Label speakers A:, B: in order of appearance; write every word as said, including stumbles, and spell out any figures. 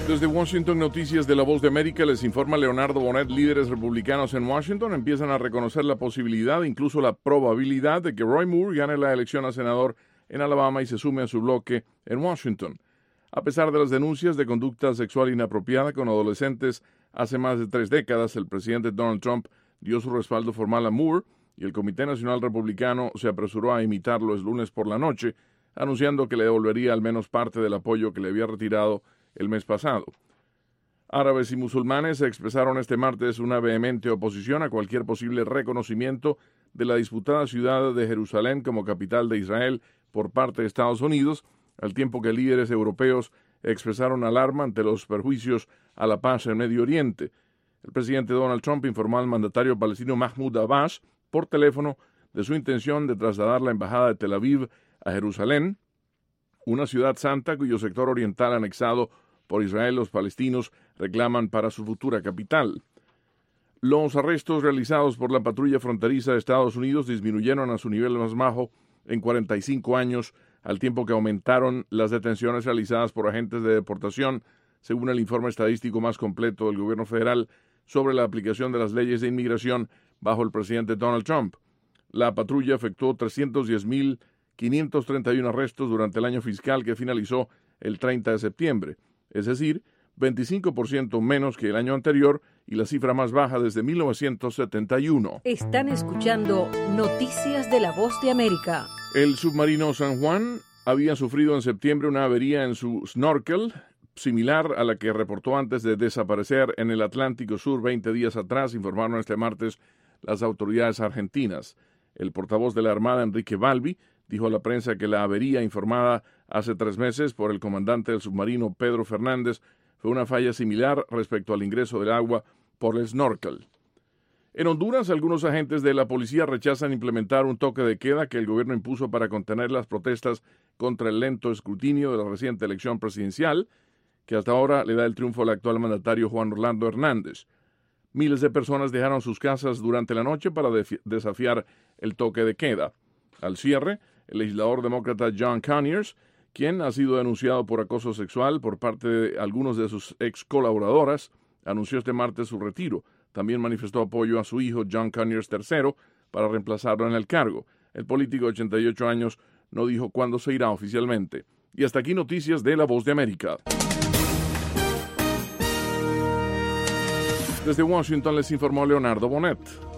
A: Desde Washington, Noticias de La Voz de América, les informa Leonardo Bonet. Líderes republicanos en Washington empiezan a reconocer la posibilidad, incluso la probabilidad, de que Roy Moore gane la elección a senador en Alabama y se sume a su bloque en Washington. A pesar de las denuncias de conducta sexual inapropiada con adolescentes hace más de tres décadas, el presidente Donald Trump dio su respaldo formal a Moore y el Comité Nacional Republicano se apresuró a imitarlo el lunes por la noche, anunciando que le devolvería al menos parte del apoyo que le había retirado el mes pasado. Árabes y musulmanes expresaron este martes una vehemente oposición a cualquier posible reconocimiento de la disputada ciudad de Jerusalén como capital de Israel por parte de Estados Unidos, al tiempo que líderes europeos expresaron alarma ante los perjuicios a la paz en Medio Oriente. El presidente Donald Trump informó al mandatario palestino Mahmoud Abbas por teléfono de su intención de trasladar la embajada de Tel Aviv a Jerusalén, una ciudad santa cuyo sector oriental anexado por Israel los palestinos reclaman para su futura capital. Los arrestos realizados por la patrulla fronteriza de Estados Unidos disminuyeron a su nivel más bajo en cuarenta y cinco años, al tiempo que aumentaron las detenciones realizadas por agentes de deportación, según el informe estadístico más completo del gobierno federal sobre la aplicación de las leyes de inmigración bajo el presidente Donald Trump. La patrulla efectuó trescientos diez mil quinientos treinta y uno arrestos durante el año fiscal que finalizó el treinta de septiembre, es decir, veinticinco por ciento menos que el año anterior y la cifra más baja desde mil novecientos setenta y uno.
B: Están escuchando Noticias de la Voz de América.
A: El submarino San Juan había sufrido en septiembre una avería en su snorkel, similar a la que reportó antes de desaparecer en el Atlántico Sur veinte días atrás, informaron este martes las autoridades argentinas. El portavoz de la Armada, Enrique Balbi, dijo a la prensa que la avería informada hace tres meses por el comandante del submarino Pedro Fernández fue una falla similar respecto al ingreso del agua por el snorkel. En Honduras, algunos agentes de la policía rechazan implementar un toque de queda que el gobierno impuso para contener las protestas contra el lento escrutinio de la reciente elección presidencial, que hasta ahora le da el triunfo al actual mandatario Juan Orlando Hernández. Miles de personas dejaron sus casas durante la noche para desafiar el toque de queda. Al cierre, el legislador demócrata John Conyers, quien ha sido denunciado por acoso sexual por parte de algunos de sus ex colaboradoras, anunció este martes su retiro. También manifestó apoyo a su hijo John Conyers tercero para reemplazarlo en el cargo. El político de ochenta y ocho años no dijo cuándo se irá oficialmente. Y hasta aquí noticias de La Voz de América. Desde Washington les informó Leonardo Bonet.